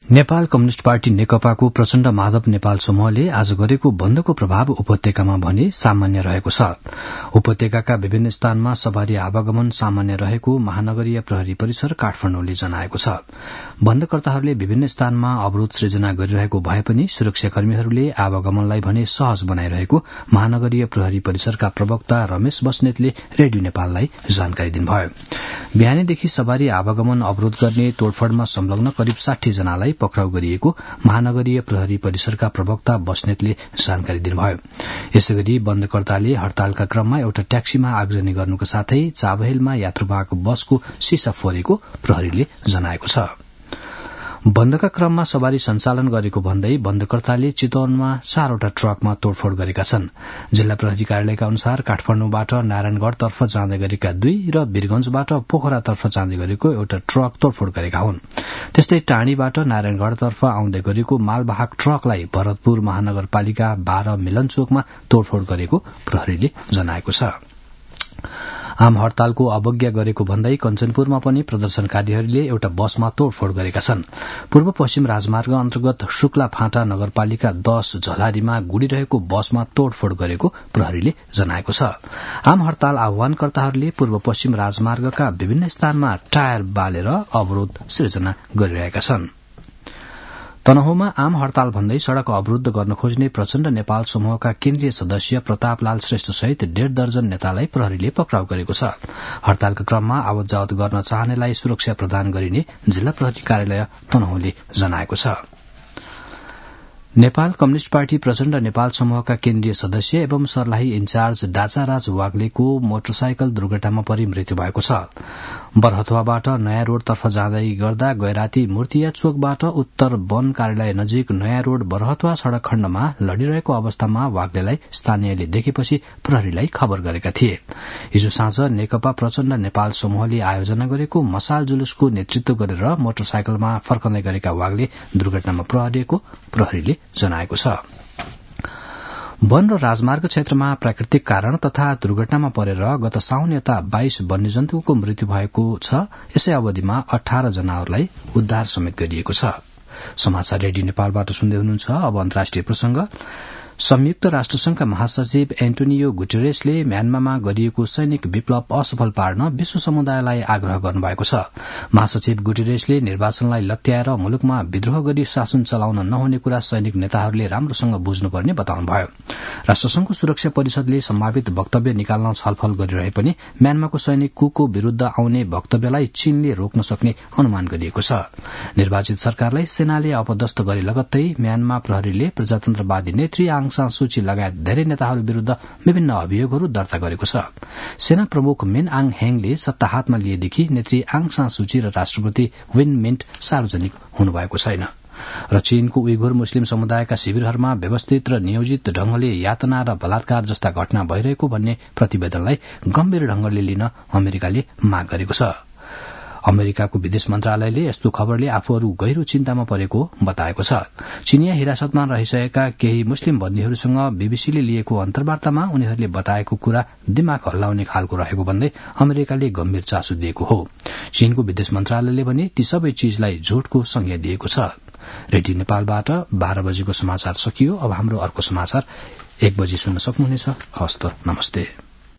Nepal communist party नेकपाको प्रचण्ड माधव नेपाल समूहले आज गरेको बन्दको प्रभाव उपत्यकामा भने सामान्य रहेको छ। उपत्यकाका विभिन्न स्थानमा सवारी आवागमन सामान्य रहेको महानगरीय प्रहरी परिसर काठमाडौँले जनाएको छ। बन्दकर्ताहरूले विभिन्न स्थानमा अवरोध सृजना गरिरहेको भए पनि सुरक्षाकर्मीहरूले आवागमनलाई भने सहज बनाइरहेको महानगरीय प्रहरी परिसरका प्रवक्ता रमेश बस्नेतले रेडियो नेपाललाई जानकारी दिनुभयो। बिहानैदेखि सवारी आवागमन अवरोध गर्ने तोडफोडमा संलग्न करिब 60 जनालाई पक्राउ गरिएको महानगरीय प्रहरी परिसरका प्रवक्ता बस्नेतले जानकारी दिनुभयो। यसैगरी बन्दकर्ताले हड़तालका क्रममा एउटा ट्याक्सीमा आगजनी गर्नुका साथै चाबहेलमा यात्रुवाहक बसको सिसा फोरेको प्रहरीले जनाएको छ। बन्दका क्रममा सवारी सञ्चालन गरेको भन्दै बन्दकर्ताले चितवनमा 4वटा ट्रकमा तोडफोड गरेका छन्। जिल्ला प्रहरी कार्यालयका अनुसार काठमाडौँबाट नारायणगढ़तर्फ जाँदै गरेका 2 र वीरगंजबाट पोखरातर्फ जाँदै गरेको एउटा ट्रक तोडफोड गरेका हुन्। त्यस्तै टाँडीबाट नारायणगढ़तर्फ आउँदै गरेको मालवाहक ट्रकलाई भरतपुर महानगरपालिका 12 मिलनचोकमा तोडफोड गरेको प्रहरीले जनाएको छ। आम हड़तालको अवज्ञा गरेको भन्दै कञ्चनपुरमा पनि प्रदर्शनकारीहरूले एउटा बसमा तोडफोड गरेका छन्। पूर्व पश्चिम राजमार्ग अन्तर्गत शुक्ला फाँटा नगरपालिका 10 झलारीमा गुडिरहेको बसमा तोडफोड गरेको प्रहरीले जनाएको छ। आम हड़ताल आह्वानकर्ताहरूले पूर्व पश्चिम राजमार्गका विभिन्न स्थानमा टायर बालेर अवरोध सृजना गरिरहेका छन्। तनहुँमा आम हड़ताल भन्दै सड़क अवरूद्ध गर्न खोज्ने प्रचण्ड नेपाल समूहका केन्द्रीय सदस्य प्रतापलाल श्रेष्ठ सहित 1.5 दर्जन नेतालाई प्रहरीले पक्राउ गरेको छ। हड़तालका क्रममा आवत जावत गर्न चाहनेलाई सुरक्षा प्रदान गरिने जिल्ला प्रहरी कार्यालय तनहुँले जनाएको छ। नेपाल कम्युनिष्ट पार्टी प्रचण्ड नेपाल समूहका केन्द्रीय सदस्य एवं सर्लाही इन्चार्ज डाचाराज वाग्लेको मोटरसाइकल दुर्घटनामा परि मृत्यु भएको छ। बरहथुवाबाट नयाँ रोडतर्फ जाँदै गर्दा गैराती मूर्तिया चोकबाट उत्तर वन कार्यालय नजिक नयाँ रोड बरहथुवा सड़क खण्डमा लडिरहेको अवस्थामा वाग्लेलाई स्थानीयले देखेपछि प्रहरीलाई खबर गरेका थिए। हिजो साँझ नेकपा प्रचण्ड नेपाल समूहले आयोजना गरेको मशाल जुलुसको नेतृत्व गरेर मोटरसाइकलमा फर्कँदै गरेका वाग्ले दुर्घटनामा प्रहरीको प्रहरीले जनाएको छ। वन र राजमार्ग क्षेत्रमा प्राकृतिक कारण तथा दुर्घटनामा परेर गत साउन यता 22 वन्यजन्तुको मृत्यु भएको छ। यसै अवधिमा 18 जनावरलाई उद्धार समेत गरिएको छ। समाचार रेडियो नेपालबाट सुन्दै हुनुहुन्छ। अब अन्तर्राष्ट्रिय प्रसंग। संयुक्त राष्ट्रसंघका महासचिव एन्टोनियो गुटेरेसले म्यानमारमा गरिएको सैनिक विप्लव असफल पार्न विश्व समुदायलाई आग्रह गर्नुभएको छ। महासचिव गुटेरेसले निर्वाचनलाई लत्याएर मुलुकमा विद्रोह गरी शासन चलाउन नहुने कुरा सैनिक नेताहरूले राम्रोसँग बुझ्नुपर्ने बताउनुभयो। राष्ट्रसंघको सुरक्षा परिषदले सम्भावित वक्तव्य निकाल्न छलफल गरिरहे पनि म्यानमारको सैनिक कुको विरूद्ध आउने वक्तव्यलाई चीनले रोक्न सक्ने अनुमान गरिएको छ। निर्वाचित सरकारलाई सेनाले अपदस्थ गरे लगत्तै म्यानमार प्रहरीले प्रजातन्त्रवादी नेत्री आङ सान सूची लगायत धेरै नेताहरू विरूद्ध विभिन्न अभियोगहरू दर्ता गरेको छ। सेना प्रमुख मिन आङ हेङले सत्ता हातमा लिएदेखि नेत्री आङ सान सूची र राष्ट्रपति विन मिन्ट सार्वजनिक हुनुभएको छैन। र चीनको उइघुर मुस्लिम समुदायका शिविरहरूमा व्यवस्थित र नियोजित ढंगले यातना र बलात्कार जस्ता घटना भइरहेको भन्ने प्रतिवेदनलाई गम्भीर ढंगले लिन अमेरिकाले माग गरेको छ। अमेरिकाको विदेश मन्त्रालयले यस्तो खबरले आफूहरू गहिरो चिन्तामा परेको बताएको छ। चीनिया हिरासतमा रहिसकेका केही मुस्लिम बन्दीहरूसँग बीबीसीले लिएको अन्तर्वार्तामा उनीहरूले बताएको कुरा दिमाग हल्लाउने खालको रहेको भन्दै अमेरिकाले गम्भीर चासो दिएको हो। चीनको विदेश मन्त्रालयले भने ती सबै चीजलाई झूठको संज्ञा दिएको छ। रेडियो नेपालबाट 12 बजेको समाचार सकियो। अब हाम्रो अर्को समाचार 1 बजे सुन्न सक्नुहुनेछ। हस्त नमस्ते।